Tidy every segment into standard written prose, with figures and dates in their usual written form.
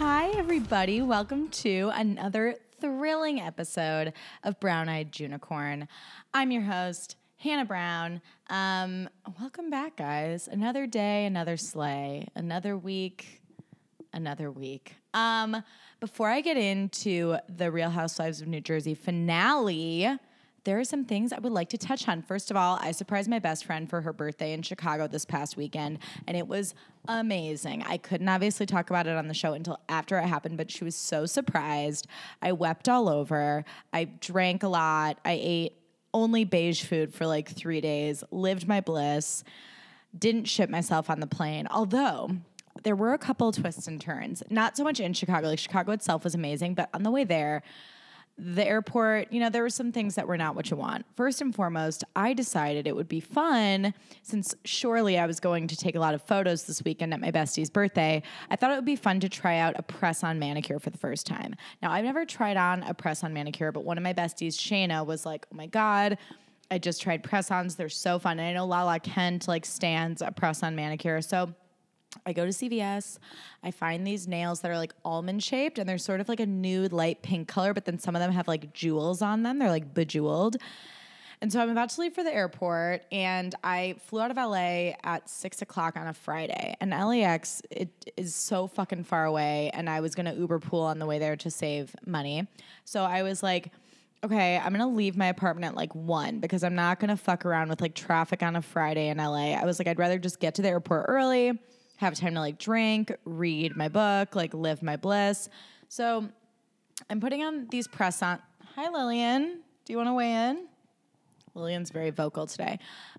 Hi, everybody. Welcome to another thrilling episode of Brown Eyed Junicorn. I'm your host, Hannah Brown. Welcome back, guys. Another day, another sleigh, another week, another week. Before I get into the Real Housewives of New Jersey finale, there are some things I would like to touch on. First of all, I surprised my best friend for her birthday in Chicago this past weekend, and it was amazing. I couldn't obviously talk about it on the show until after it happened, but she was so surprised. I wept all over. I drank a lot. I ate only beige food for like 3 days, lived my bliss, didn't shit myself on the plane, although there were a couple of twists and turns. Not so much in Chicago. Like, Chicago itself was amazing, but on the way there, the airport, there were some things that were not what you want. First and foremost, I decided it would be fun, since surely I was going to take a lot of photos this weekend at my bestie's birthday. I thought it would be fun to try out a press-on manicure for the first time. Now, I've never tried on a press-on manicure, but one of my besties, Shayna, was like, oh my God, I just tried press-ons. They're so fun. And I know Lala Kent stands a press-on manicure. So I go to CVS, I find these nails that are like almond shaped, and they're sort of like a nude light pink color, but then some of them have like jewels on them. They're like bejeweled. And so I'm about to leave for the airport, and I flew out of LA at 6 o'clock on a Friday. And LAX, it is so fucking far away, and I was going to Uber pool on the way there to save money. So I was like, okay, I'm going to leave my apartment at like 1 because I'm not going to fuck around with like traffic on a Friday in LA. I was like, I'd rather just get to the airport early, have time to like drink, read my book, like live my bliss. So I'm putting on these press-on. Hi, Lillian. Do you want to weigh in? Lillian's very vocal today.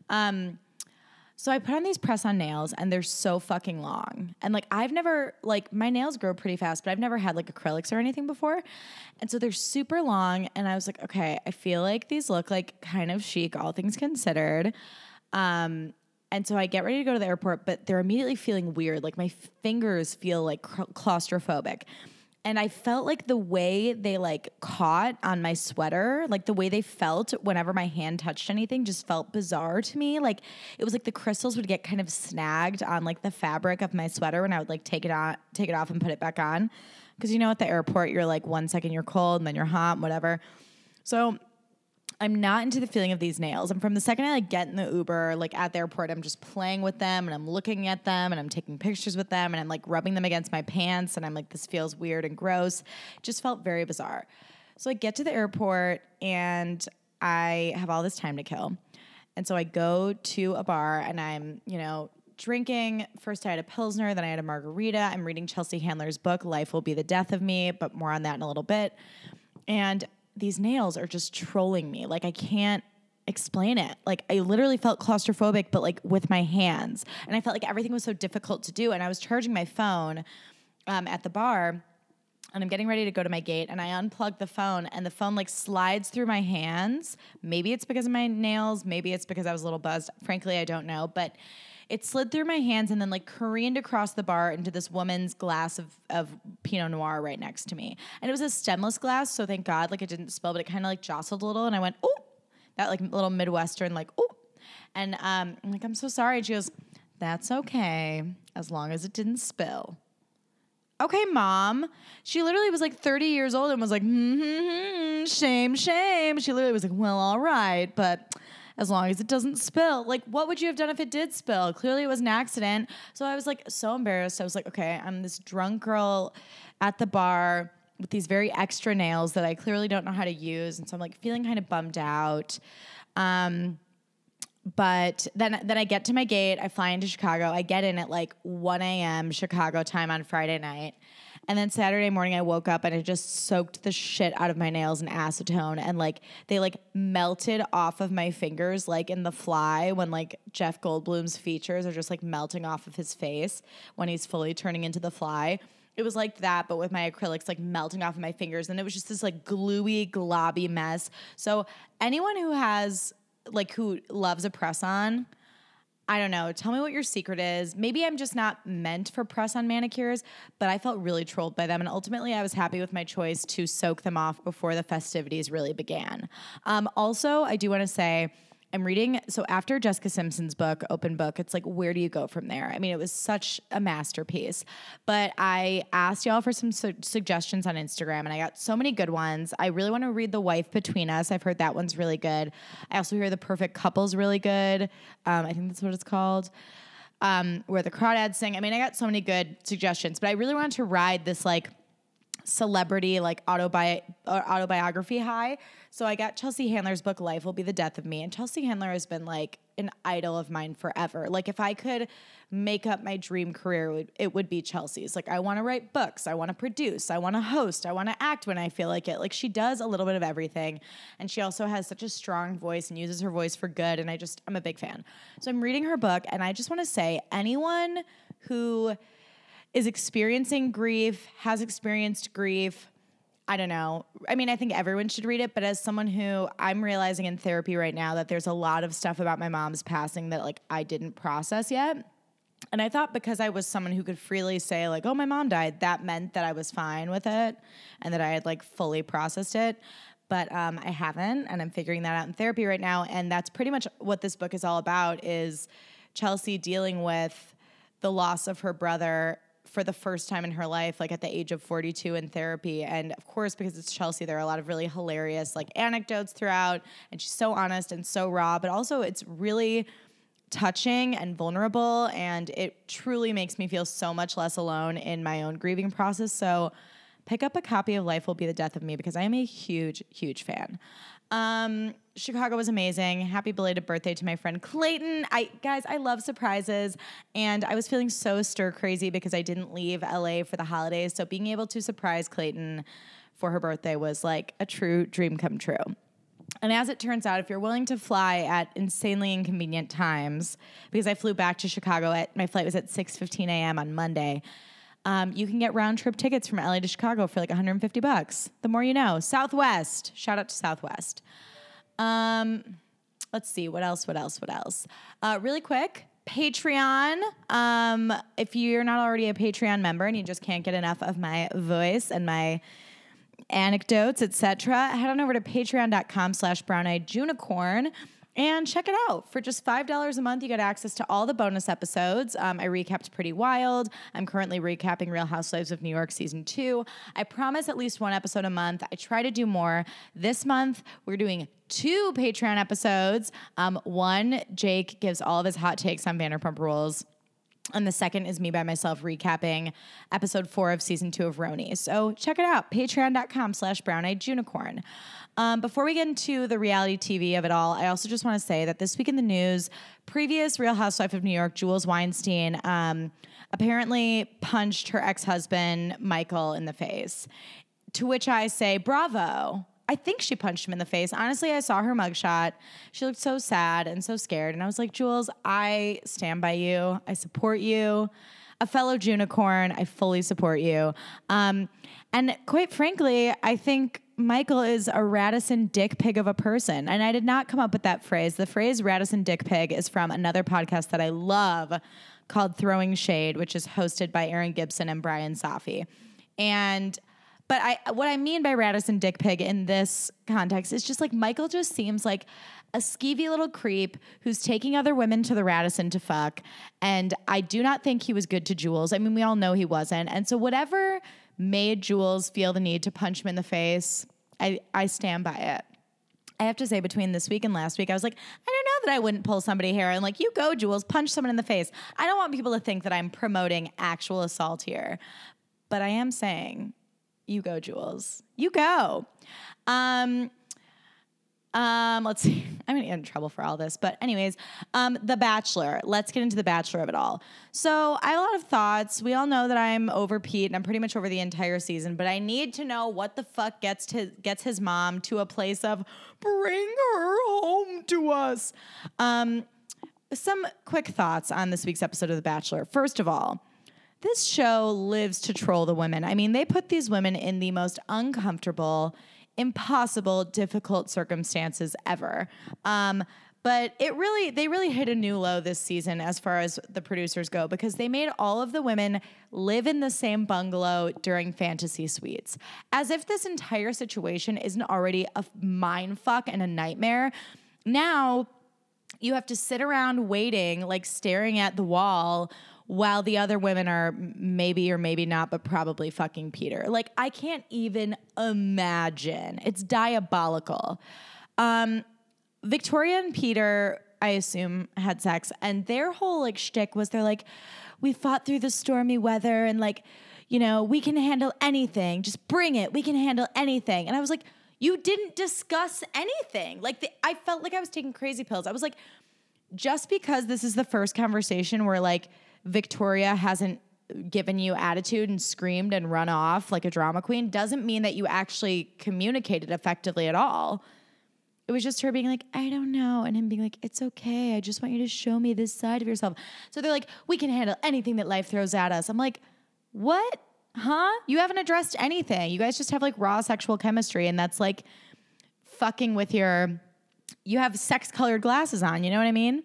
So I put on these press-on nails, and they're so fucking long. And like, I've never, like, my nails grow pretty fast, but I've never had like acrylics or anything before. And so they're super long. And I was like, okay, I feel like these look like kind of chic, all things considered. And so I get ready to go to the airport, but they're immediately feeling weird. Like, my fingers feel like claustrophobic. And I felt like the way they like caught on my sweater, like the way they felt whenever my hand touched anything, just felt bizarre to me. Like, it was like the crystals would get kind of snagged on like the fabric of my sweater when I would like take it off and put it back on. Because at the airport, you're like 1 second you're cold and then you're hot and whatever. So I'm not into the feeling of these nails. And from the second I like get in the Uber, like at the airport, I'm just playing with them, and I'm looking at them, and I'm taking pictures with them, and I'm like rubbing them against my pants, and I'm like, this feels weird and gross. It just felt very bizarre. So I get to the airport, and I have all this time to kill. And so I go to a bar, and I'm, drinking. First I had a Pilsner, then I had a margarita. I'm reading Chelsea Handler's book, Life Will Be the Death of Me, but more on that in a little bit. And these nails are just trolling me. Like, I can't explain it. Like, I literally felt claustrophobic, but like with my hands. And I felt like everything was so difficult to do. And I was charging my phone at the bar, and I'm getting ready to go to my gate, and I unplug the phone, and the phone like slides through my hands. Maybe it's because of my nails. Maybe it's because I was a little buzzed. Frankly, I don't know. But it slid through my hands and then like careened across the bar into this woman's glass of Pinot Noir right next to me. And it was a stemless glass, so thank God, like, it didn't spill, but it kind of like jostled a little. And I went, oh, that like little Midwestern, like, oh. And I'm like, I'm so sorry. And she goes, that's okay, as long as it didn't spill. Okay, Mom. She literally was like 30 years old and was like, shame, shame. She literally was like, well, all right, but as long as it doesn't spill. Like, what would you have done if it did spill? Clearly it was an accident. So I was like so embarrassed. I was like, okay, I'm this drunk girl at the bar with these very extra nails that I clearly don't know how to use. And so I'm like feeling kind of bummed out. But then I get to my gate. I fly into Chicago. I get in at like 1 a.m. Chicago time on Friday night. And then Saturday morning, I woke up and I just soaked the shit out of my nails in acetone. And like, they like melted off of my fingers, like in The Fly, when like Jeff Goldblum's features are just like melting off of his face when he's fully turning into The Fly. It was like that, but with my acrylics like melting off of my fingers. And it was just this like gluey, globby mess. So anyone who has like, who loves a press-on, I don't know. Tell me what your secret is. Maybe I'm just not meant for press-on manicures, but I felt really trolled by them. And ultimately, I was happy with my choice to soak them off before the festivities really began. Also, I do want to say, I'm reading, so after Jessica Simpson's book, Open Book, it's like, where do you go from there? I mean, it was such a masterpiece. But I asked y'all for some suggestions on Instagram, and I got so many good ones. I really want to read The Wife Between Us. I've heard that one's really good. I also hear The Perfect Couple's really good. I think that's what it's called. Where the Crawdads Sing. I mean, I got so many good suggestions, but I really wanted to ride this like celebrity like autobiography high. So I got Chelsea Handler's book Life Will Be the Death of Me, and Chelsea Handler has been like an idol of mine forever. Like if I could make up my dream career, it would be Chelsea's. Like I want to write books, I want to produce, I want to host, I want to act when I feel like it. Like she does a little bit of everything, and she also has such a strong voice and uses her voice for good, and I'm a big fan. So I'm reading her book, and I just want to say anyone who is experiencing grief, has experienced grief, I don't know. I mean, I think everyone should read it, but as someone who I'm realizing in therapy right now that there's a lot of stuff about my mom's passing that like I didn't process yet. And I thought because I was someone who could freely say like, oh, my mom died, that meant that I was fine with it and that I had like fully processed it. But I haven't, and I'm figuring that out in therapy right now. And that's pretty much what this book is all about, is Chelsea dealing with the loss of her brother for the first time in her life, like at the age of 42 in therapy. And of course, because it's Chelsea, there are a lot of really hilarious like anecdotes throughout, and she's so honest and so raw, but also it's really touching and vulnerable, and it truly makes me feel so much less alone in my own grieving process. So pick up a copy of Life Will Be the Death of Me, because I am a huge, huge fan. Chicago was amazing. Happy belated birthday to my friend Clayton. Guys, I love surprises, and I was feeling so stir crazy because I didn't leave LA for the holidays. So being able to surprise Clayton for her birthday was like a true dream come true. And as it turns out, if you're willing to fly at insanely inconvenient times, because I flew back to Chicago my flight was at 6:15 a.m. on Monday, you can get round trip tickets from LA to Chicago for like $150. The more you know. Southwest. Shout out to Southwest. Let's see. What else? Really quick. Patreon. If you're not already a Patreon member and you just can't get enough of my voice and my anecdotes, etc., head on over to patreon.com/browneyedunicorn and check it out. For just $5 a month, you get access to all the bonus episodes. I recapped Pretty Wild. I'm currently recapping Real Housewives of New York Season 2. I promise at least one episode a month. I try to do more. This month, we're doing 2 Patreon episodes. One, Jake gives all of his hot takes on Vanderpump Rules. And the second is me by myself recapping episode 4 of season 2 of Roni. So check it out, patreon.com/browneyedunicorn. Before we get into the reality TV of it all, I also just want to say that this week in the news, previous Real Housewife of New York, Jules Weinstein, apparently punched her ex-husband, Michael, in the face. To which I say, bravo. I think she punched him in the face. Honestly, I saw her mugshot. She looked so sad and so scared. And I was like, Jules, I stand by you. I support you. A fellow Junicorn, I fully support you. And quite frankly, I think Michael is a Radisson dick pig of a person. And I did not come up with that phrase. The phrase Radisson dick pig is from another podcast that I love called Throwing Shade, which is hosted by Aaron Gibson and Brian Safi. But what I mean by Radisson dick pig in this context is just like Michael just seems like a skeevy little creep who's taking other women to the Radisson to fuck. And I do not think he was good to Jules. I mean, we all know he wasn't. And so whatever made Jules feel the need to punch him in the face, I stand by it. I have to say, between this week and last week, I was like, I don't know that I wouldn't pull somebody here and like, you go, Jules, punch someone in the face. I don't want people to think that I'm promoting actual assault here. But I am saying, you go, Jules. You go. Let's see. I'm going to get in trouble for all this. But anyways, The Bachelor. Let's get into The Bachelor of it all. So I have a lot of thoughts. We all know that I'm over Pete, and I'm pretty much over the entire season. But I need to know what the fuck gets his mom to a place of bring her home to us. Some quick thoughts on this week's episode of The Bachelor. First of all, this show lives to troll the women. I mean, they put these women in the most uncomfortable, impossible, difficult circumstances ever. But they really hit a new low this season as far as the producers go, because they made all of the women live in the same bungalow during fantasy suites. As if this entire situation isn't already a mind fuck and a nightmare. Now, you have to sit around waiting, like staring at the wall while the other women are maybe or maybe not, but probably fucking Peter. Like, I can't even imagine. It's diabolical. Victoria and Peter, I assume, had sex, and their whole like shtick was they're like, we fought through the stormy weather and like, you know, we can handle anything. Just bring it. We can handle anything. And I was like, you didn't discuss anything. Like, I felt like I was taking crazy pills. I was like, just because this is the first conversation where like Victoria hasn't given you attitude and screamed and run off like a drama queen doesn't mean that you actually communicated effectively at all. It was just her being like, I don't know. And him being like, it's okay. I just want you to show me this side of yourself. So they're like, we can handle anything that life throws at us. I'm like, what? Huh? You haven't addressed anything. You guys just have like raw sexual chemistry. And that's like fucking with you have sex colored glasses on. You know what I mean?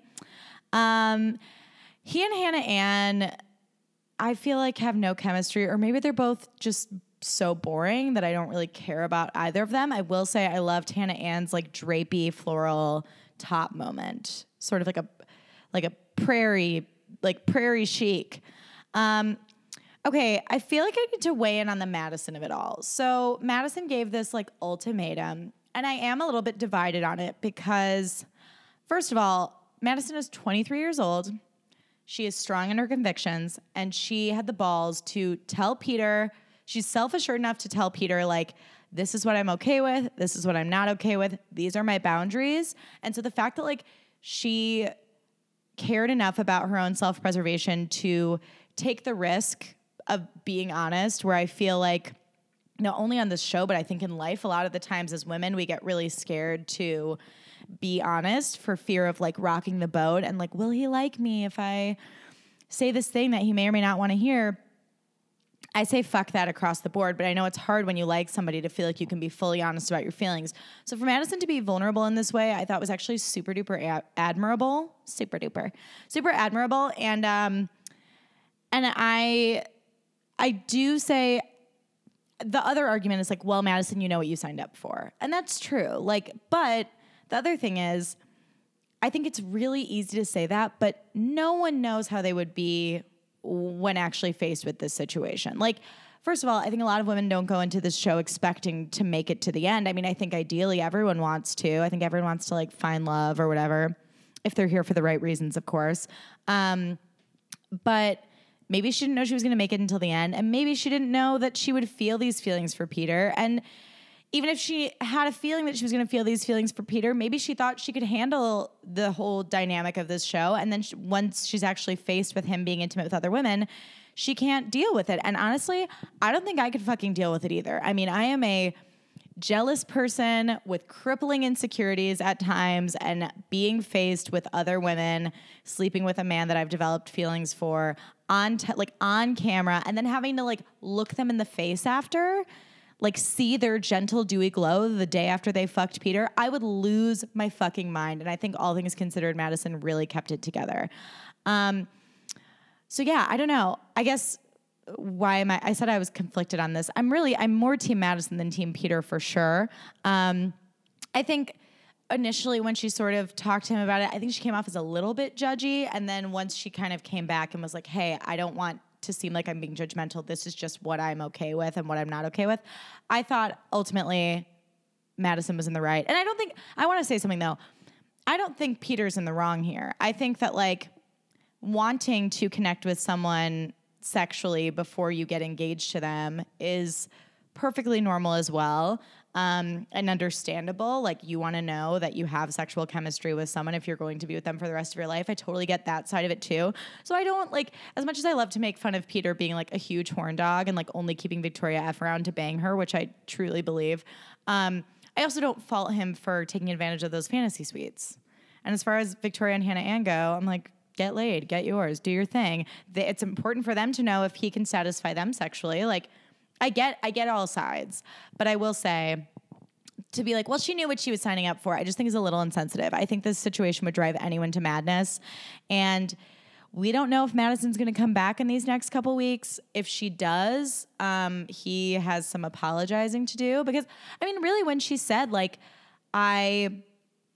He and Hannah Ann, I feel like have no chemistry, or maybe they're both just so boring that I don't really care about either of them. I will say I loved Hannah Ann's like drapey floral top moment, sort of like a prairie chic. Okay, I feel like I need to weigh in on the Madison of it all. So Madison gave this like ultimatum, and I am a little bit divided on it because, first of all, Madison is 23 years old. She is strong in her convictions, and she had the balls to tell Peter. She's self-assured enough to tell Peter, like, this is what I'm okay with. This is what I'm not okay with. These are my boundaries. And so the fact that, like, she cared enough about her own self-preservation to take the risk of being honest, where I feel like, not only on this show, but I think in life, a lot of the times as women, we get really scared to be honest for fear of, like, rocking the boat and, like, will he like me if I say this thing that he may or may not want to hear? I say fuck that across the board, but I know it's hard when you like somebody to feel like you can be fully honest about your feelings. So for Madison to be vulnerable in this way, I thought was actually super duper admirable. Super duper. Super admirable. And I do say the other argument is like, well, Madison, you know what you signed up for. And that's true. Like, but the other thing is, I think it's really easy to say that, but no one knows how they would be when actually faced with this situation. Like, first of all, I think a lot of women don't go into this show expecting to make it to the end. I mean, I think ideally everyone wants to. I think everyone wants to, like, find love or whatever, if they're here for the right reasons, of course. But maybe she didn't know she was going to make it until the end, and maybe she didn't know that she would feel these feelings for Peter. And even if she had a feeling that she was going to feel these feelings for Peter, maybe she thought she could handle the whole dynamic of this show. And then once she's actually faced with him being intimate with other women, she can't deal with it. And honestly, I don't think I could fucking deal with it either. I mean, I am a jealous person with crippling insecurities at times, and being faced with other women sleeping with a man that I've developed feelings for on camera, and then having to, like, look them in the face after, like, see their gentle, dewy glow the day after they fucked Peter, I would lose my fucking mind. And I think all things considered, Madison really kept it together. So yeah, I don't know. I guess I said I was conflicted on this. I'm more Team Madison than Team Peter for sure. I think initially when she sort of talked to him about it, I think she came off as a little bit judgy. And then once she kind of came back and was like, hey, I don't want to seem like I'm being judgmental. This is just what I'm okay with and what I'm not okay with. I thought ultimately Madison was in the right. And I want to say something though. I don't think Peter's in the wrong here. I think that, like, wanting to connect with someone sexually before you get engaged to them is perfectly normal as well. And understandable. Like, you want to know that you have sexual chemistry with someone if you're going to be with them for the rest of your life. I totally get that side of it too. So I don't, like, as much as I love to make fun of Peter being, like, a huge horn dog and, like, only keeping Victoria F around to bang her, which I truly believe, I also don't fault him for taking advantage of those fantasy suites. And as far as Victoria and Hannah Ann go, I'm like, get laid, get yours, do your thing. It's important for them to know if he can satisfy them sexually. Like, I get all sides, but I will say, to be like, well, she knew what she was signing up for, I just think is a little insensitive. I think this situation would drive anyone to madness. And we don't know if Madison's going to come back in these next couple weeks. If she does, he has some apologizing to do, because, I mean, really, when she said, like, I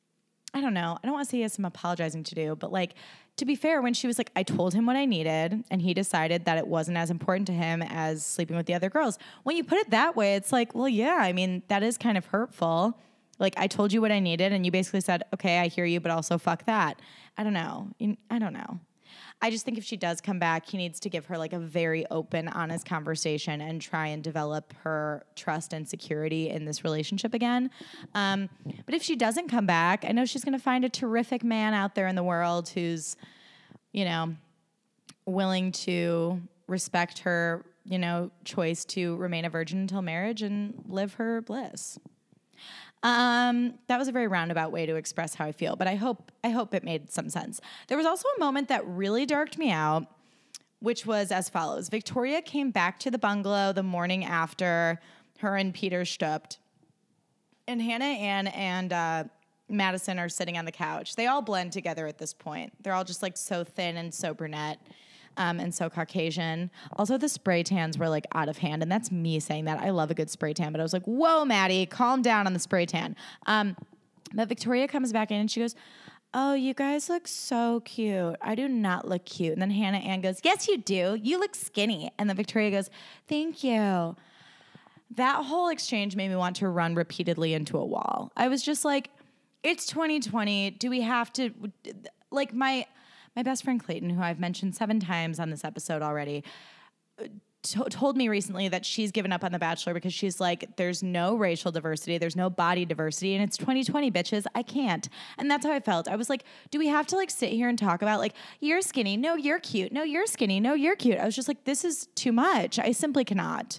I don't know. I don't want to say he has some apologizing to do, but like, to be fair, when she was like, I told him what I needed and he decided that it wasn't as important to him as sleeping with the other girls. When you put it that way, it's like, well, yeah, I mean, that is kind of hurtful. Like, I told you what I needed and you basically said, okay, I hear you, but also fuck that. I don't know. I don't know. I just think if she does come back, he needs to give her like a very open, honest conversation and try and develop her trust and security in this relationship again. But if she doesn't come back, I know she's going to find a terrific man out there in the world who's, you know, willing to respect her, you know, choice to remain a virgin until marriage and live her bliss. That was a very roundabout way to express how I feel, but I hope it made some sense. There was also a moment that really darked me out, which was as follows. Victoria came back to the bungalow the morning after her and Peter stopped, and Hannah Ann and Madison are sitting on the couch. They all blend together at this point. They're all just like so thin and so brunette. And so Caucasian. Also, the spray tans were like out of hand, and that's me saying that. I love a good spray tan, but I was like, whoa, Maddie, calm down on the spray tan. But Victoria comes back in and she goes, oh, you guys look so cute. I do not look cute. And then Hannah Ann goes, yes, you do. You look skinny. And then Victoria goes, thank you. That whole exchange made me want to run repeatedly into a wall. I was just like, it's 2020. Do we have to, like my best friend Clayton, who I've mentioned 7 times on this episode already, told me recently that she's given up on The Bachelor because she's like, there's no racial diversity, there's no body diversity, and it's 2020, bitches. I can't. And that's how I felt. I was like, do we have to like sit here and talk about like, you're skinny, no, you're cute, no, you're skinny, no, you're cute. I was just like, this is too much. I simply cannot.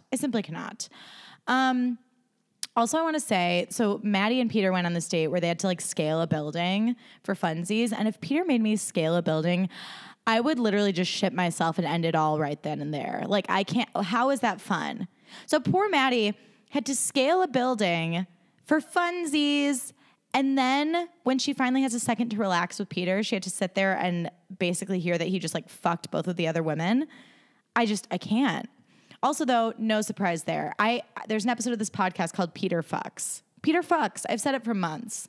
Also, I want to say, so Maddie and Peter went on this date where they had to like scale a building for funsies. And if Peter made me scale a building, I would literally just shit myself and end it all right then and there. Like, I can't, how is that fun? So poor Maddie had to scale a building for funsies. And then when she finally has a second to relax with Peter, she had to sit there and basically hear that he just like fucked both of the other women. I can't. Also, though, no surprise there. There's an episode of this podcast called Peter Fucks. Peter Fucks. I've said it for months.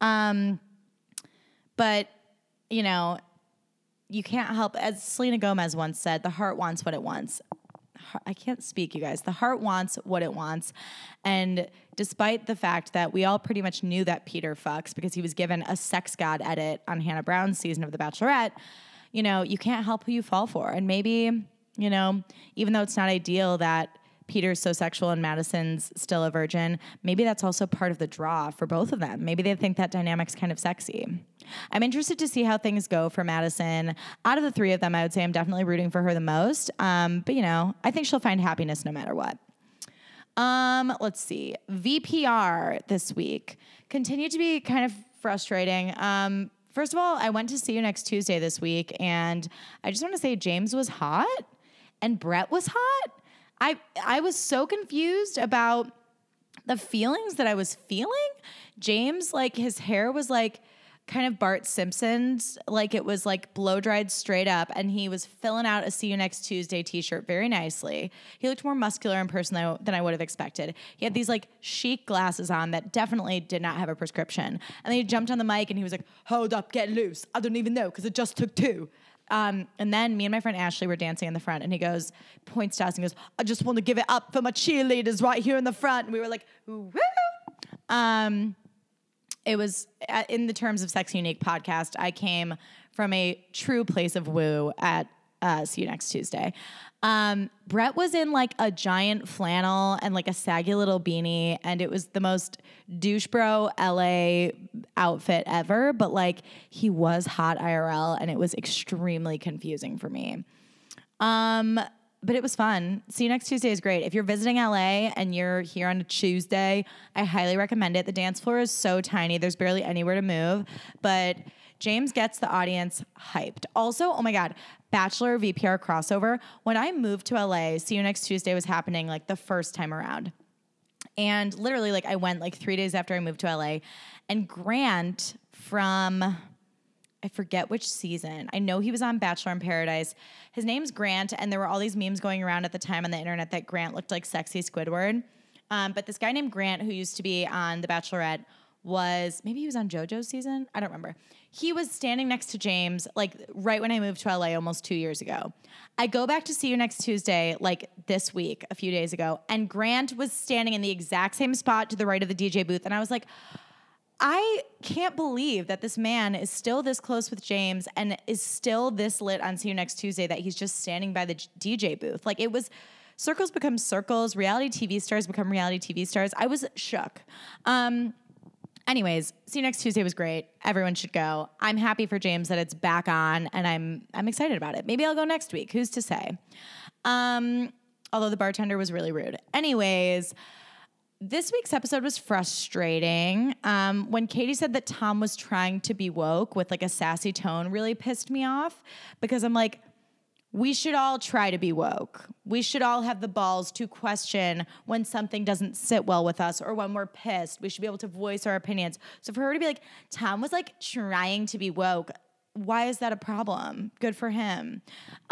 But, you know, you can't help, as Selena Gomez once said, the heart wants what it wants. I can't speak, you guys. The heart wants what it wants. And despite the fact that we all pretty much knew that Peter fucks because he was given a sex god edit on Hannah Brown's season of The Bachelorette, you know, you can't help who you fall for. And maybe, you know, even though it's not ideal that Peter's so sexual and Madison's still a virgin, maybe that's also part of the draw for both of them. Maybe they think that dynamic's kind of sexy. I'm interested to see how things go for Madison. Out of the 3 of them, I would say I'm definitely rooting for her the most. But, you know, I think she'll find happiness no matter what. Let's see. VPR this week continued to be kind of frustrating. First of all, I went to See You Next Tuesday this week, and I just want to say James was hot and Brett was hot. I was so confused about the feelings that I was feeling. James, like, his hair was like kind of Bart Simpson's, like it was like blow dried straight up, and he was filling out a See You Next Tuesday t-shirt very nicely. He looked more muscular in person than I would have expected. He had these like chic glasses on that definitely did not have a prescription. And then he jumped on the mic and he was like, hold up, get loose. I don't even know because it just took 2. And then me and my friend Ashley were dancing in the front, and he points to us and goes, I just want to give it up for my cheerleaders right here in the front. And we were like, woo. It was, in the terms of Sex Unique podcast, I came from a true place of woo at See You Next Tuesday. Brett was in like a giant flannel and like a saggy little beanie, and it was the most douche bro LA outfit ever, but like he was hot IRL, and it was extremely confusing for me. But it was fun. See You Next Tuesday is great. If you're visiting LA and you're here on a Tuesday, I highly recommend it. The dance floor is so tiny. There's barely anywhere to move, but James gets the audience hyped. Also, oh my God, Bachelor VPR crossover. When I moved to LA, See You Next Tuesday was happening like the first time around. And literally, like, I went like 3 days after I moved to LA, and Grant from, I forget which season. I know he was on Bachelor in Paradise. His name's Grant, and there were all these memes going around at the time on the internet that Grant looked like sexy Squidward. But this guy named Grant, who used to be on The Bachelorette, was, maybe he was on JoJo's season. I don't remember. He was standing next to James, like right when I moved to LA almost 2 years ago. I go back to See You Next Tuesday, like this week, a few days ago, and Grant was standing in the exact same spot to the right of the DJ booth. And I was like, I can't believe that this man is still this close with James and is still this lit on See You Next Tuesday that he's just standing by the DJ booth. Like, it was circles become circles, reality TV stars become reality TV stars. I was shook. Anyways, See You Next Tuesday was great. Everyone should go. I'm happy for James that it's back on, and I'm excited about it. Maybe I'll go next week. Who's to say? Although the bartender was really rude. Anyways, this week's episode was frustrating. When Katie said that Tom was trying to be woke with like a sassy tone really pissed me off because I'm like, we should all try to be woke. We should all have the balls to question when something doesn't sit well with us or when we're pissed. We should be able to voice our opinions. So for her to be like, Tom was like trying to be woke, why is that a problem? Good for him.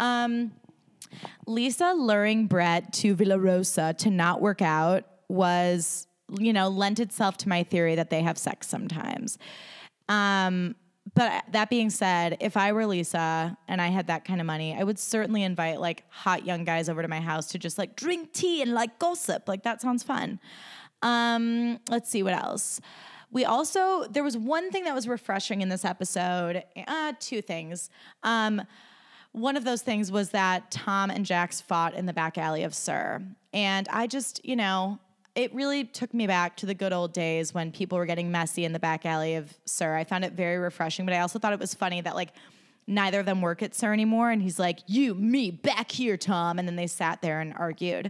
Lisa luring Brett to Villa Rosa to not work out was, lent itself to my theory that they have sex sometimes. But that being said, if I were Lisa and I had that kind of money, I would certainly invite like hot young guys over to my house to just like drink tea and like gossip. Like that sounds fun. Let's see what else. There was one thing that was refreshing in this episode. Two things. One of those things was that Tom and Jax fought in the back alley of SUR. And I just, it really took me back to the good old days when people were getting messy in the back alley of SUR. I found it very refreshing, but I also thought it was funny that like neither of them work at SUR anymore. And he's like, you, me, back here, Tom. And then they sat there and argued.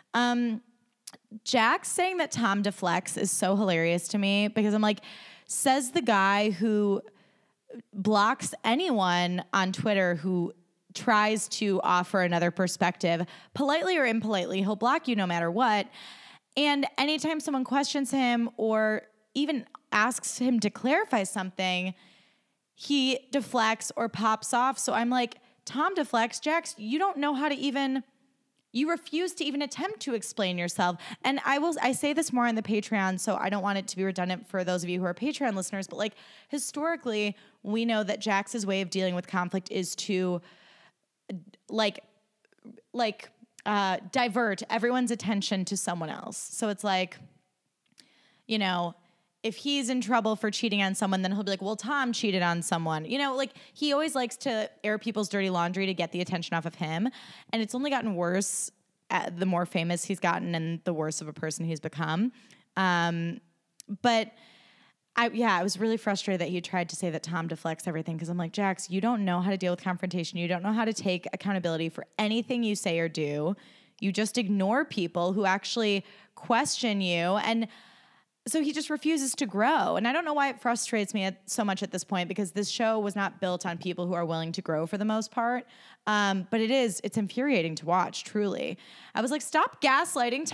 Jax saying that Tom deflects is so hilarious to me because I'm like, says the guy who blocks anyone on Twitter who tries to offer another perspective, politely or impolitely, he'll block you no matter what. And anytime someone questions him or even asks him to clarify something, he deflects or pops off. So I'm like, Tom deflects. Jax, you don't know how to you refuse to even attempt to explain yourself. And I say this more on the Patreon, so I don't want it to be redundant for those of you who are Patreon listeners, but like historically, we know that Jax's way of dealing with conflict is to divert everyone's attention to someone else. So it's like, if he's in trouble for cheating on someone, then he'll be like, well, Tom cheated on someone. He always likes to air people's dirty laundry to get the attention off of him. And it's only gotten worse the more famous he's gotten and the worse of a person he's become. But I was really frustrated that he tried to say that Tom deflects everything because I'm like, Jax, you don't know how to deal with confrontation. You don't know how to take accountability for anything you say or do. You just ignore people who actually question you. And so he just refuses to grow. And I don't know why it frustrates me so much at this point because this show was not built on people who are willing to grow for the most part. But it's infuriating to watch, truly. I was like, stop gaslighting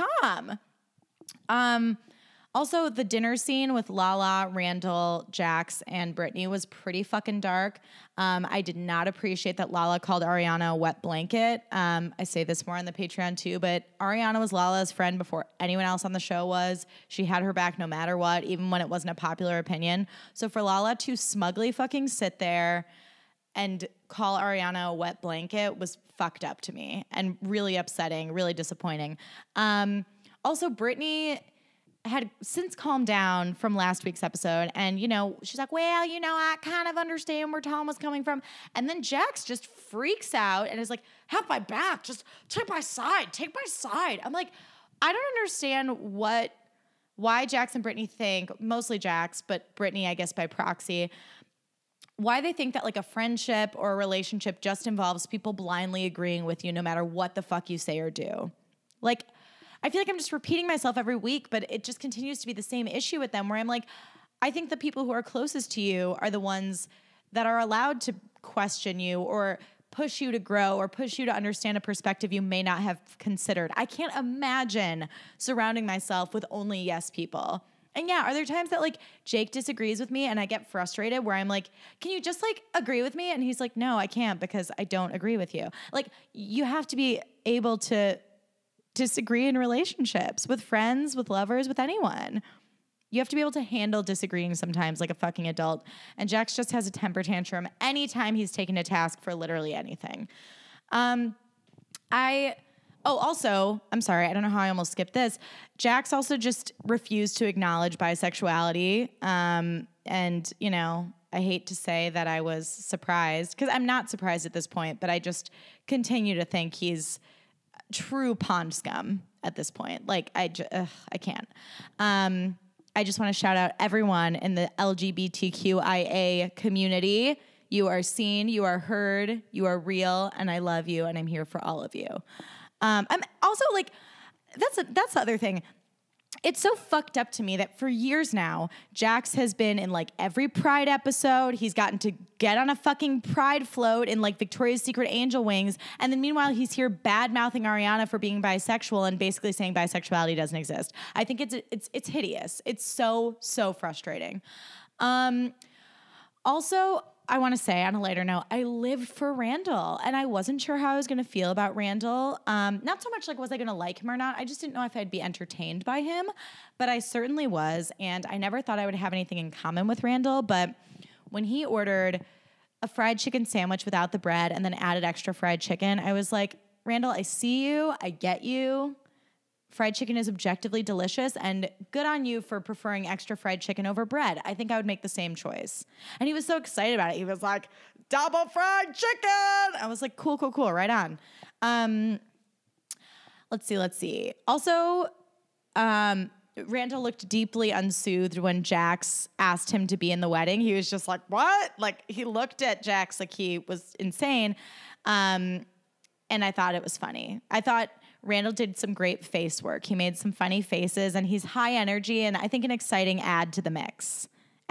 Tom. Also, the dinner scene with Lala, Randall, Jax, and Brittany was pretty fucking dark. I did not appreciate that Lala called Ariana a wet blanket. I say this more on the Patreon too, but Ariana was Lala's friend before anyone else on the show was. She had her back no matter what, even when it wasn't a popular opinion. So for Lala to smugly fucking sit there and call Ariana a wet blanket was fucked up to me and really upsetting, really disappointing. Also, Brittany had since calmed down from last week's episode. And, she's like, well, I kind of understand where Tom was coming from. And then Jax just freaks out and is like, have my back. Just take my side. Take my side. I'm like, I don't understand why Jax and Brittany think, mostly Jax, but Brittany, I guess, by proxy, why they think that like a friendship or a relationship just involves people blindly agreeing with you no matter what the fuck you say or do. Like, I feel like I'm just repeating myself every week, but it just continues to be the same issue with them where I'm like, I think the people who are closest to you are the ones that are allowed to question you or push you to grow or push you to understand a perspective you may not have considered. I can't imagine surrounding myself with only yes people. And yeah, are there times that like Jake disagrees with me and I get frustrated where I'm like, can you just like agree with me? And he's like, no, I can't because I don't agree with you. Like you have to be able to disagree in relationships with friends, with lovers, with anyone. You have to be able to handle disagreeing sometimes like a fucking adult. And Jax just has a temper tantrum anytime he's taken to task for literally anything. Also, I'm sorry, I don't know how I almost skipped this. Jax also just refused to acknowledge bisexuality. And, you know, I hate to say that I was surprised, because I'm not surprised at this point, but I just continue to think he's true pond scum at this point. Like, I can't. I just want to shout out everyone in the LGBTQIA community. You are seen, you are heard, you are real, and I love you, and I'm here for all of you. I'm also like, that's the other thing. It's so fucked up to me that for years now, Jax has been in like every Pride episode. He's gotten to get on a fucking Pride float in like Victoria's Secret Angel Wings. And then meanwhile, he's here bad-mouthing Ariana for being bisexual and basically saying bisexuality doesn't exist. I think it's hideous. It's so frustrating. Also, I want to say on a lighter note, I lived for Randall and I wasn't sure how I was going to feel about Randall. Not so much like, was I going to like him or not? I just didn't know if I'd be entertained by him, but I certainly was. And I never thought I would have anything in common with Randall. But when he ordered a fried chicken sandwich without the bread and then added extra fried chicken, I was like, Randall, I see you. I get you. Fried chicken is objectively delicious, and good on you for preferring extra fried chicken over bread. I think I would make the same choice. And he was so excited about it. He was like, double fried chicken. I was like, cool, right on. Let's see. Also, Randall looked deeply unsoothed when Jax asked him to be in the wedding. He was just like, what? Like, he looked at Jax like he was insane. And I thought it was funny. I thought Randall did some great face work. He made some funny faces, and he's high energy, and I think an exciting add-on to the mix.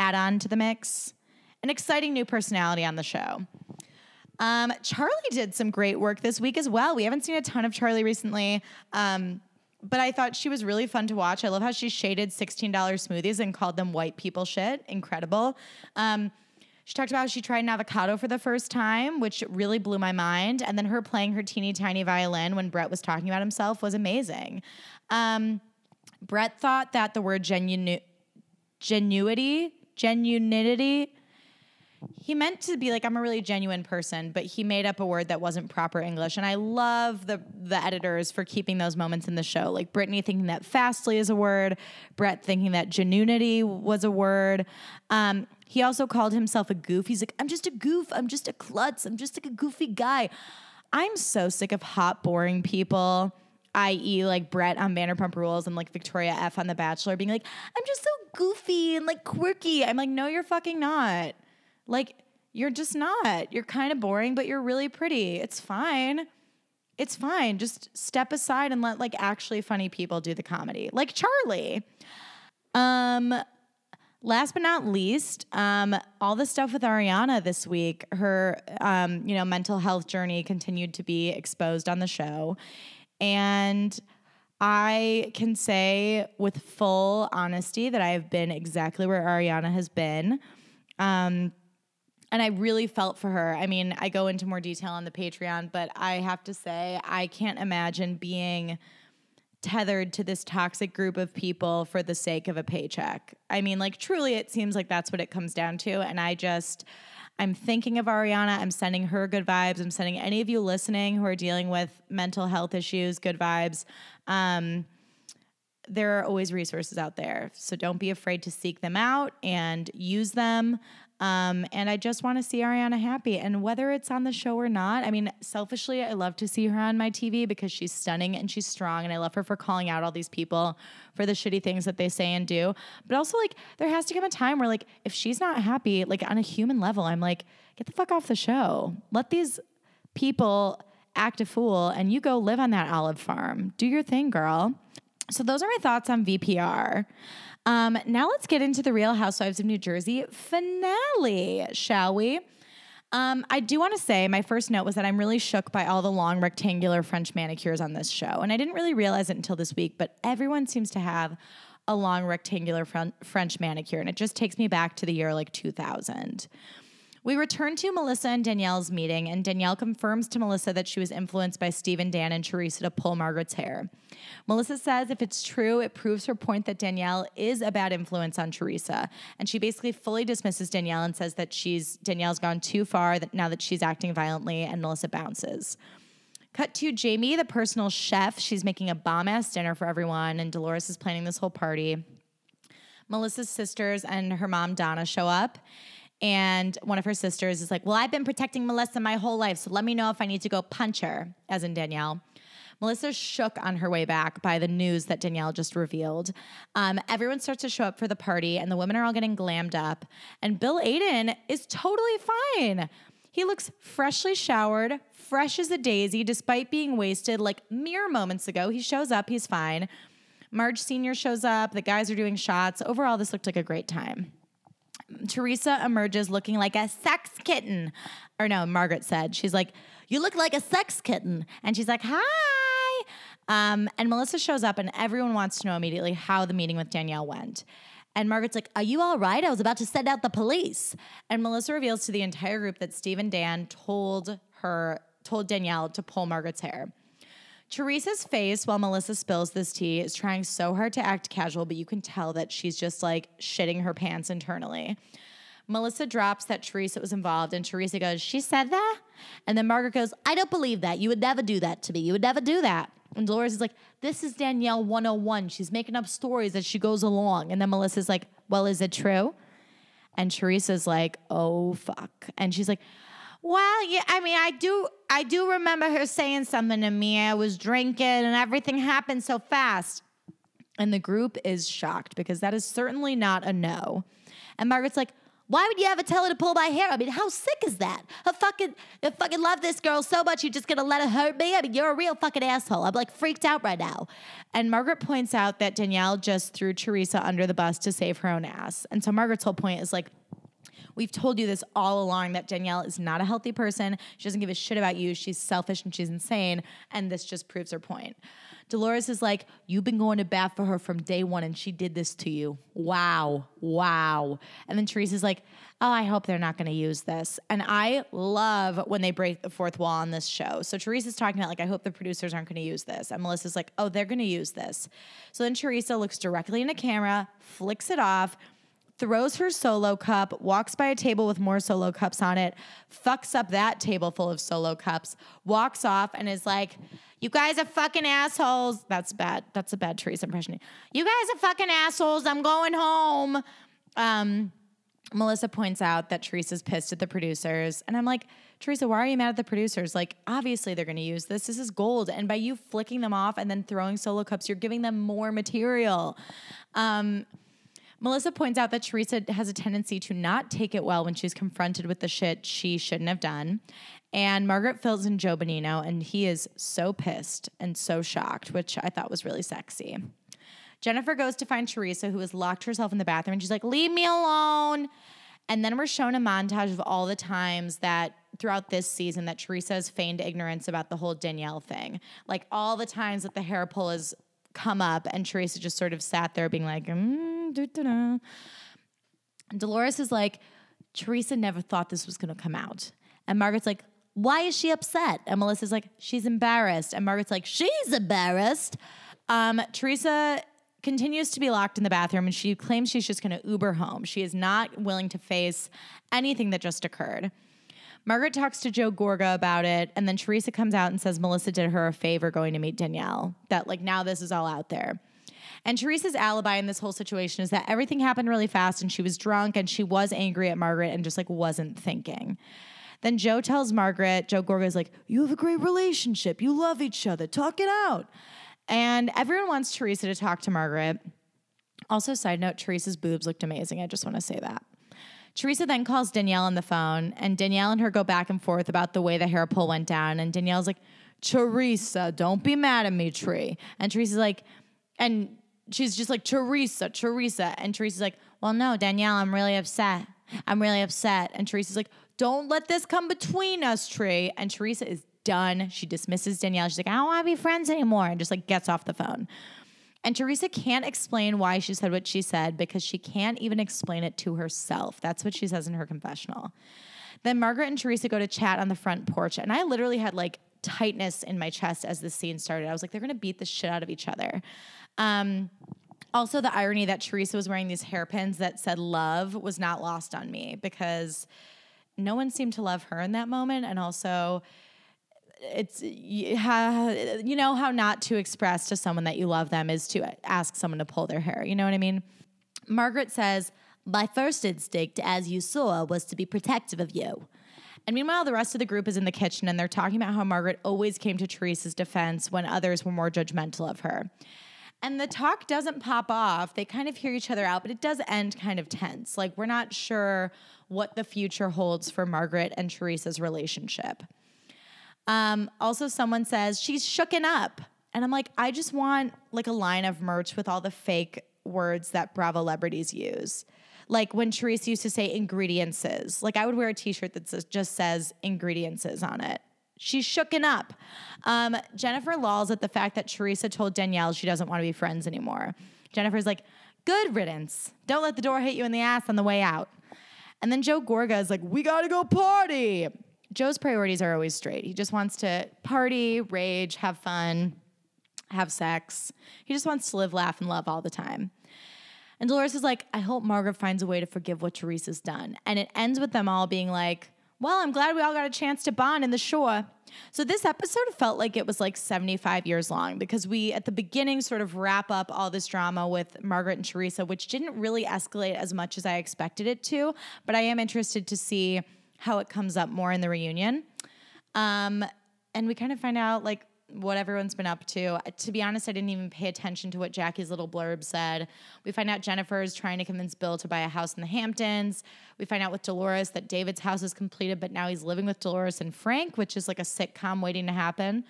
An exciting new personality on the show. Charlie did some great work this week as well. We haven't seen a ton of Charlie recently, but I thought she was really fun to watch. I love how she shaded $16 smoothies and called them white people shit. Incredible. She talked about how she tried an avocado for the first time, which really blew my mind. And then her playing her teeny tiny violin when Brett was talking about himself was amazing. Brett thought that the word genuinity, he meant to be like, I'm a really genuine person, but he made up a word that wasn't proper English. And I love the editors for keeping those moments in the show. Like Brittany thinking that fastly is a word, Brett thinking that genuinity was a word. He also called himself a goof. He's like, I'm just a goof. I'm just a klutz. I'm just like a goofy guy. I'm so sick of hot, boring people, i.e. like Brett on Vanderpump Rules and like Victoria F on The Bachelor being like, I'm just so goofy and like quirky. I'm like, no, you're fucking not. Like, you're just not. You're kind of boring, but you're really pretty. It's fine. It's fine. Just step aside and let like actually funny people do the comedy. Like Charlie. Last but not least, all the stuff with Ariana this week, her, mental health journey continued to be exposed on the show. And I can say with full honesty that I have been exactly where Ariana has been. And I really felt for her. I mean, I go into more detail on the Patreon, but I have to say, I can't imagine being tethered to this toxic group of people for the sake of a paycheck. I mean, like, truly, it seems like that's what it comes down to. And I'm thinking of Ariana. I'm sending her good vibes. I'm sending any of you listening who are dealing with mental health issues good vibes. There are always resources out there. So don't be afraid to seek them out and use them. And I just want to see Ariana happy. And whether it's on the show or not, I mean, selfishly, I love to see her on my TV because she's stunning and she's strong. And I love her for calling out all these people for the shitty things that they say and do. But also, like, there has to come a time where, like, if she's not happy, like, on a human level, I'm like, get the fuck off the show. Let these people act a fool and you go live on that olive farm. Do your thing, girl. So those are my thoughts on VPR. Now let's get into the Real Housewives of New Jersey finale, shall we? I do want to say my first note was that I'm really shook by all the long rectangular French manicures on this show. And I didn't really realize it until this week, but everyone seems to have a long rectangular French manicure. And it just takes me back to the year like 2000, We return to Melissa and Danielle's meeting, and Danielle confirms to Melissa that she was influenced by Steve, Dan, and Teresa to pull Margaret's hair. Melissa says if it's true, it proves her point that Danielle is a bad influence on Teresa. And she basically fully dismisses Danielle and says that Danielle's gone too far now that she's acting violently, and Melissa bounces. Cut to Jamie, the personal chef. She's making a bomb-ass dinner for everyone, and Dolores is planning this whole party. Melissa's sisters and her mom, Donna, show up. And one of her sisters is like, well, I've been protecting Melissa my whole life, so let me know if I need to go punch her, as in Danielle. Melissa's shook on her way back by the news that Danielle just revealed. Everyone starts to show up for the party, and the women are all getting glammed up. And Bill Aiden is totally fine. He looks freshly showered, fresh as a daisy, despite being wasted like mere moments ago. He shows up. He's fine. Marge Sr. shows up. The guys are doing shots. Overall, this looked like a great time. Teresa emerges looking like a sex kitten. Or no, Margaret said. She's like, you look like a sex kitten. And she's like, hi. And Melissa shows up, and everyone wants to know immediately how the meeting with Danielle went. And Margaret's like, are you all right? I was about to send out the police. And Melissa reveals to the entire group that Steve and Dan told Danielle to pull Margaret's hair. Teresa's face, while Melissa spills this tea, is trying so hard to act casual, but you can tell that she's just like shitting her pants internally. Melissa drops that Teresa was involved, and Teresa goes, she said that? And then Margaret goes, I don't believe that. You would never do that to me. You would never do that. And Dolores is like, this is Danielle 101. She's making up stories as she goes along. And then Melissa's like, well, is it true? And Teresa's like, oh, fuck. And she's like, well, yeah, I mean, I do remember her saying something to me. I was drinking and everything happened so fast. And the group is shocked because that is certainly not a no. And Margaret's like, why would you ever tell her to pull my hair? I mean, how sick is that? I fucking love this girl so much, you're just gonna let her hurt me? I mean, you're a real fucking asshole. I'm like freaked out right now. And Margaret points out that Danielle just threw Teresa under the bus to save her own ass. And so Margaret's whole point is like, we've told you this all along, that Danielle is not a healthy person. She doesn't give a shit about you. She's selfish and she's insane. And this just proves her point. Dolores is like, you've been going to bat for her from day one and she did this to you. Wow. And then Teresa's like, oh, I hope they're not going to use this. And I love when they break the fourth wall on this show. So Teresa's talking about like, I hope the producers aren't going to use this. And Melissa's like, oh, they're going to use this. So then Teresa looks directly into camera, flicks it off, throws her Solo cup, walks by a table with more Solo cups on it, fucks up that table full of Solo cups, walks off and is like, you guys are fucking assholes. That's bad. That's a bad Teresa impression. You guys are fucking assholes. I'm going home. Melissa points out that Teresa's pissed at the producers. And I'm like, Teresa, why are you mad at the producers? Like, obviously they're going to use this. This is gold. And by you flicking them off and then throwing Solo cups, you're giving them more material. Melissa points out that Teresa has a tendency to not take it well when she's confronted with the shit she shouldn't have done. And Margaret fills in Joe Bonino, and he is so pissed and so shocked, which I thought was really sexy. Jennifer goes to find Teresa, who has locked herself in the bathroom, and she's like, leave me alone. And then we're shown a montage of all the times that throughout this season that Teresa has feigned ignorance about the whole Danielle thing. Like all the times that the hair pull has come up and Teresa just sort of sat there being like, Dolores is like, Teresa never thought this was going to come out. And Margaret's like, why is she upset? And Melissa's like, she's embarrassed. And Margaret's like, she's embarrassed. Teresa continues to be locked in the bathroom and she claims she's just going to Uber home. She is not willing to face anything that just occurred. Margaret talks to Joe Gorga about it, and then Teresa comes out and says Melissa did her a favor going to meet Danielle, that like now this is all out there. And Teresa's alibi in this whole situation is that everything happened really fast and she was drunk and she was angry at Margaret and just like wasn't thinking. Then Joe tells Margaret, Joe Gorga is like, you have a great relationship. You love each other. Talk it out. And everyone wants Teresa to talk to Margaret. Also, side note, Teresa's boobs looked amazing. I just want to say that. Teresa then calls Danielle on the phone, and Danielle and her go back and forth about the way the hair pull went down. And Danielle's like, Teresa, don't be mad at me, Tree. And Teresa's like, and she's just like, Teresa. And Teresa's like, well, no, Danielle, I'm really upset. And Teresa's like, don't let this come between us, Tree. And Teresa is done. She dismisses Danielle. She's like, I don't want to be friends anymore. And just like gets off the phone. And Teresa can't explain why she said what she said because she can't even explain it to herself. That's what she says in her confessional. Then Margaret and Teresa go to chat on the front porch, and I literally had like tightness in my chest as the scene started. I was like, they're going to beat the shit out of each other. Also, the irony that Teresa was wearing these hairpins that said love was not lost on me because no one seemed to love her in that moment. And also, it's, you know how not to express to someone that you love them is to ask someone to pull their hair. You know what I mean? Margaret says, my first instinct, as you saw, was to be protective of you. And meanwhile, the rest of the group is in the kitchen and they're talking about how Margaret always came to Teresa's defense when others were more judgmental of her. And the talk doesn't pop off. They kind of hear each other out, but it does end kind of tense. Like, we're not sure what the future holds for Margaret and Teresa's relationship. Also, someone says, she's shooken up. And I'm like, I just want like a line of merch with all the fake words that Bravo celebrities use. Like when Teresa used to say ingrediences. Like I would wear a t-shirt that just says ingrediences on it. She's shooken up. Jennifer lolls at the fact that Teresa told Danielle she doesn't want to be friends anymore. Jennifer's like, good riddance. Don't let the door hit you in the ass on the way out. And then Joe Gorga is like, we got to go party. Joe's priorities are always straight. He just wants to party, rage, have fun, have sex. He just wants to live, laugh, and love all the time. And Dolores is like, I hope Margaret finds a way to forgive what Teresa's done. And it ends with them all being like, well, I'm glad we all got a chance to bond in the shore. So this episode felt like it was like 75 years long because we, at the beginning, sort of wrap up all this drama with Margaret and Teresa, which didn't really escalate as much as I expected it to. But I am interested to see how it comes up more in the reunion. And we kind of find out like what everyone's been up to. To be honest, I didn't even pay attention to what Jackie's little blurb said. We find out Jennifer is trying to convince Bill to buy a house in the Hamptons. We find out with Dolores that David's house is completed, but now he's living with Dolores and Frank, which is like a sitcom waiting to happen.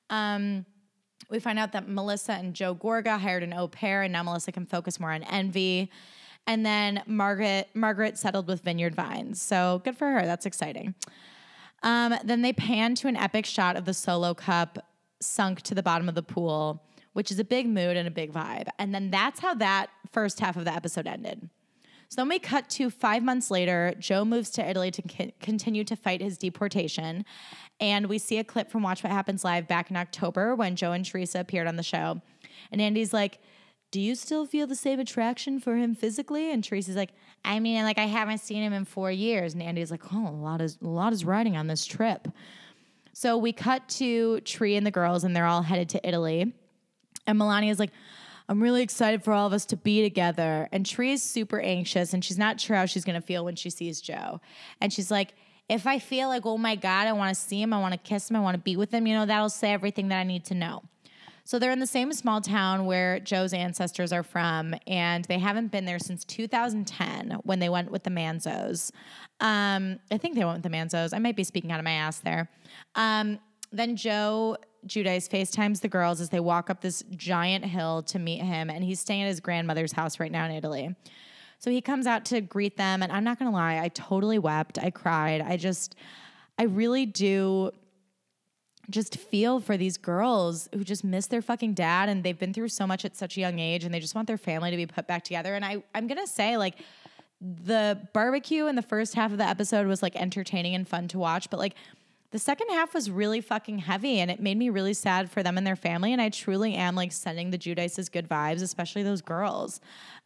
We find out that Melissa and Joe Gorga hired an au pair, and now Melissa can focus more on Envy. And then Margaret settled with Vineyard Vines. So good for her. That's exciting. Then they pan to an epic shot of the Solo Cup sunk to the bottom of the pool, which is a big mood and a big vibe. And then that's how that first half of the episode ended. So then we cut to 5 months later. Joe moves to Italy to continue to fight his deportation. And we see a clip from Watch What Happens Live back in October when Joe and Teresa appeared on the show. And Andy's like, do you still feel the same attraction for him physically? And Teresa's like, I mean, like I haven't seen him in 4 years. And Andy's like, oh, a lot is riding on this trip. So we cut to Tree and the girls, and they're all headed to Italy. And Melania's like, I'm really excited for all of us to be together. And Tree is super anxious, and she's not sure how she's going to feel when she sees Joe. And she's like, if I feel like, oh my God, I want to see him, I want to kiss him, I want to be with him, that'll say everything that I need to know. So they're in the same small town where Joe's ancestors are from, and they haven't been there since 2010 when they went with the Manzos. I think they went with the Manzos. I might be speaking out of my ass there. Then Joe Giudice FaceTimes the girls as they walk up this giant hill to meet him, and he's staying at his grandmother's house right now in Italy. So he comes out to greet them, and I'm not going to lie, I totally wept. I cried. I really do just feel for these girls who just miss their fucking dad, and they've been through so much at such a young age, and they just want their family to be put back together. And I'm going to say, like, the barbecue in the first half of the episode was like entertaining and fun to watch, but like the second half was really fucking heavy, and it made me really sad for them and their family. And I truly am like sending the Giudices good vibes, especially those girls.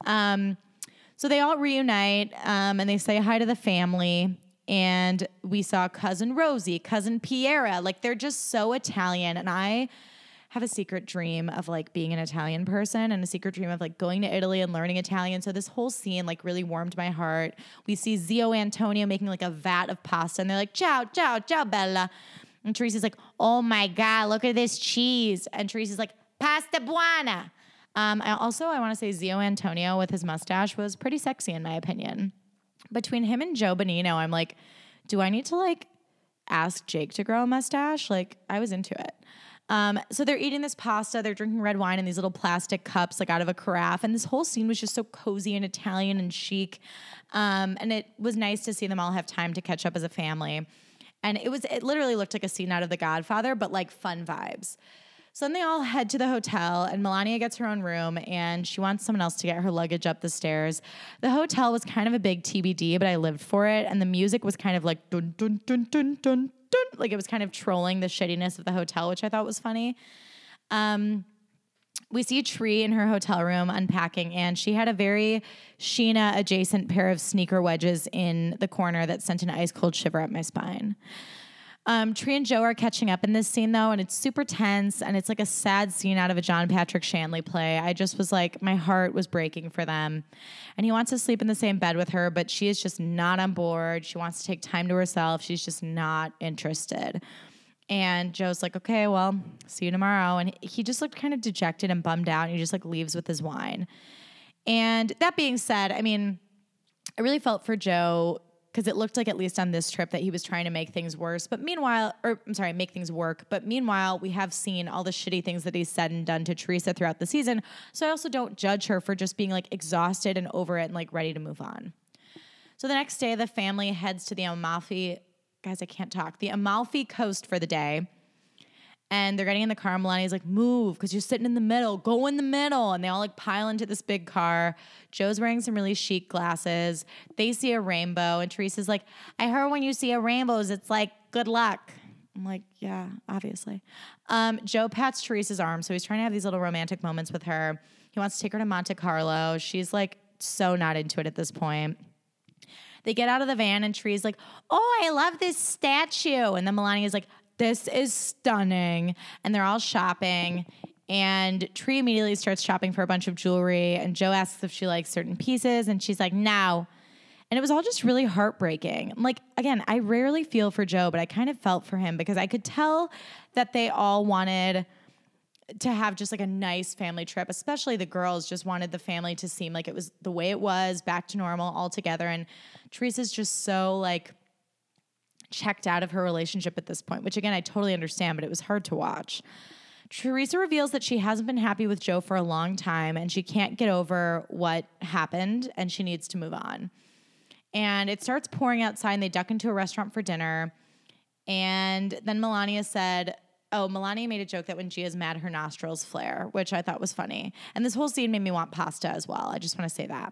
So they all reunite, and they say hi to the family. And we saw cousin Rosie, cousin Piera. Like, they're just so Italian. And I have a secret dream of like being an Italian person, and a secret dream of like going to Italy and learning Italian. So this whole scene like really warmed my heart. We see Zio Antonio making like a vat of pasta, and they're like, ciao, ciao, ciao, Bella. And Teresa's like, oh my God, look at this cheese. And Teresa's like, pasta buona. I want to say Zio Antonio with his mustache was pretty sexy in my opinion. Between him and Joe Bonino, I'm like, do I need to like ask Jake to grow a mustache? Like, I was into it. So they're eating this pasta, they're drinking red wine in these little plastic cups, like out of a carafe. And this whole scene was just so cozy and Italian and chic. And it was nice to see them all have time to catch up as a family. And it literally looked like a scene out of The Godfather, but like fun vibes. So then they all head to the hotel, and Melania gets her own room, and she wants someone else to get her luggage up the stairs. The hotel was kind of a big TBD, but I lived for it, and the music was kind of like dun dun dun dun dun dun, like it was kind of trolling the shittiness of the hotel, which I thought was funny. We see Tree in her hotel room unpacking, and she had a very Sheena adjacent pair of sneaker wedges in the corner that sent an ice cold shiver up my spine. Tree and Joe are catching up in this scene, though, and it's super tense, and it's like a sad scene out of a John Patrick Shanley play. I just was like, my heart was breaking for them. And he wants to sleep in the same bed with her, but she is just not on board. She wants to take time to herself. She's just not interested. And Joe's like, okay, well, see you tomorrow. And he just looked kind of dejected and bummed out, and he just like leaves with his wine. And that being said, I mean, I really felt for Joe, because it looked like, at least on this trip, that he was trying to make things worse. But meanwhile, make things work. But meanwhile, we have seen all the shitty things that he's said and done to Teresa throughout the season. So I also don't judge her for just being like exhausted and over it and like ready to move on. So the next day, the family heads to the Amalfi Coast for the day. And they're getting in the car, and Melania's like, move, because you're sitting in the middle. Go in the middle. And they all like pile into this big car. Joe's wearing some really chic glasses. They see a rainbow, and Teresa's like, I heard when you see a rainbow, it's like, good luck. I'm like, yeah, obviously. Joe pats Teresa's arm, so he's trying to have these little romantic moments with her. He wants to take her to Monte Carlo. She's like so not into it at this point. They get out of the van, and Tree's like, oh, I love this statue. And then Melania's like, this is stunning. And they're all shopping. And Tree immediately starts shopping for a bunch of jewelry. And Joe asks if she likes certain pieces. And she's like, no. And it was all just really heartbreaking. Like, again, I rarely feel for Joe, but I kind of felt for him because I could tell that they all wanted to have just like a nice family trip, especially the girls just wanted the family to seem like it was the way it was, back to normal all together. And Teresa's just so like checked out of her relationship at this point, which again, I totally understand, but it was hard to watch. Teresa reveals that she hasn't been happy with Joe for a long time, and she can't get over what happened, and she needs to move on. And it starts pouring outside, and they duck into a restaurant for dinner. And then Melania made a joke that when Gia's mad, her nostrils flare, which I thought was funny. And this whole scene made me want pasta as well. I just want to say that.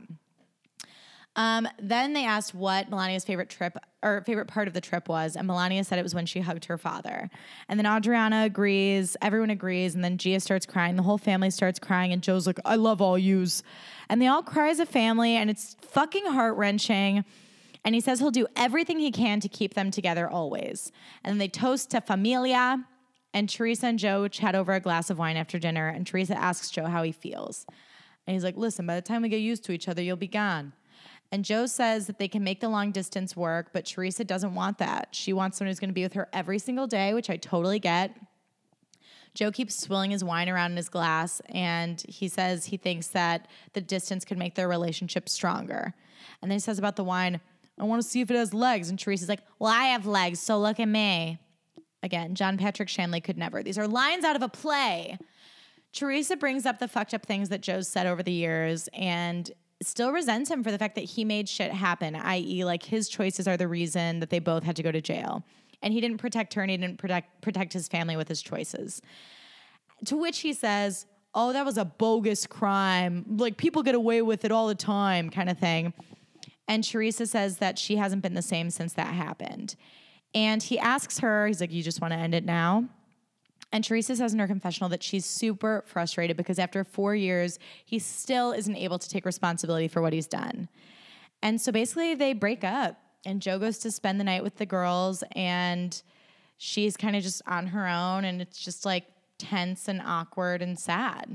Then they asked what Melania's favorite part of the trip was, and Melania said it was when she hugged her father. And then Adriana agrees, everyone agrees, and then Gia starts crying, the whole family starts crying, and Joe's like, I love all yous. And they all cry as a family, and it's fucking heart-wrenching. And he says he'll do everything he can to keep them together always. And then they toast to familia, and Teresa and Joe chat over a glass of wine after dinner, and Teresa asks Joe how he feels. And he's like, listen, by the time we get used to each other, you'll be gone. And Joe says that they can make the long distance work, but Teresa doesn't want that. She wants someone who's going to be with her every single day, which I totally get. Joe keeps swilling his wine around in his glass, and he says he thinks that the distance could make their relationship stronger. And then he says about the wine, I want to see if it has legs. And Teresa's like, well, I have legs, so look at me. Again, John Patrick Shanley could never. These are lines out of a play. Teresa brings up the fucked up things that Joe's said over the years and still resents him for the fact that he made shit happen, i.e. like his choices are the reason that they both had to go to jail. And he didn't protect her, and he didn't protect his family with his choices. To which he says, oh, that was a bogus crime. Like, people get away with it all the time, kind of thing. And Teresa says that she hasn't been the same since that happened. And he asks her, he's like, you just want to end it now? And Teresa says in her confessional that she's super frustrated because after 4 years, he still isn't able to take responsibility for what he's done. And so basically they break up, and Joe goes to spend the night with the girls, and she's kind of just on her own, and it's just like tense and awkward and sad.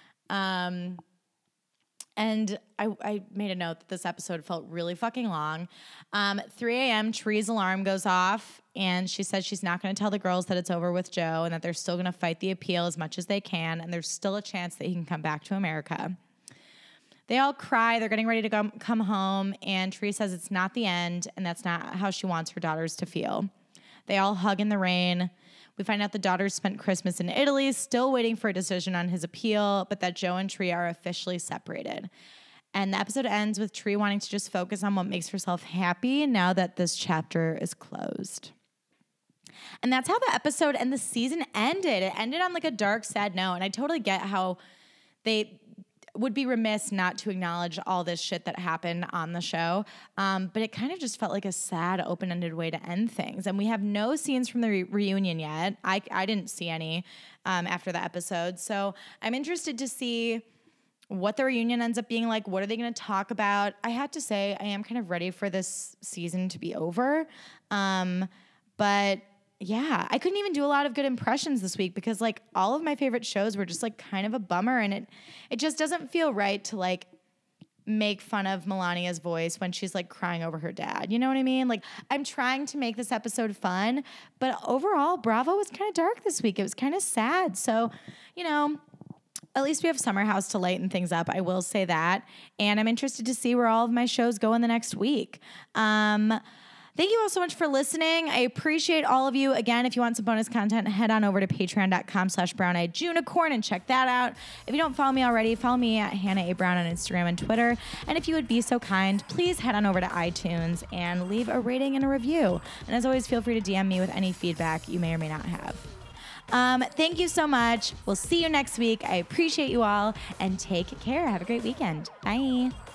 And I made a note that this episode felt really fucking long. 3 a.m., Tree's alarm goes off, and she says she's not going to tell the girls that it's over with Joe and that they're still going to fight the appeal as much as they can, and there's still a chance that he can come back to America. They all cry. They're getting ready to come home, and Tree says it's not the end, and that's not how she wants her daughters to feel. They all hug in the rain. We find out the daughters spent Christmas in Italy, still waiting for a decision on his appeal, but that Joe and Tree are officially separated. And the episode ends with Tree wanting to just focus on what makes herself happy now that this chapter is closed. And that's how the episode and the season ended. It ended on like a dark, sad note. And I totally get how they would be remiss not to acknowledge all this shit that happened on the show. But it kind of just felt like a sad, open-ended way to end things. And we have no scenes from the reunion yet. I didn't see any after the episode. So I'm interested to see what the reunion ends up being like. What are they going to talk about? I have to say, I am kind of ready for this season to be over. But yeah, I couldn't even do a lot of good impressions this week because like all of my favorite shows were just like kind of a bummer, and it just doesn't feel right to like make fun of Melania's voice when she's like crying over her dad. You know what I mean? Like I'm trying to make this episode fun, but overall Bravo was kind of dark this week. It was kind of sad. So, you know, at least we have Summer House to lighten things up. I will say that. And I'm interested to see where all of my shows go in the next week. Thank you all so much for listening. I appreciate all of you. Again, if you want some bonus content, head on over to patreon.com/browneyedunicorn and check that out. If you don't follow me already, follow me at Hannah A. Brown on Instagram and Twitter. And if you would be so kind, please head on over to iTunes and leave a rating and a review. And as always, feel free to DM me with any feedback you may or may not have. Thank you so much. We'll see you next week. I appreciate you all, and take care. Have a great weekend. Bye.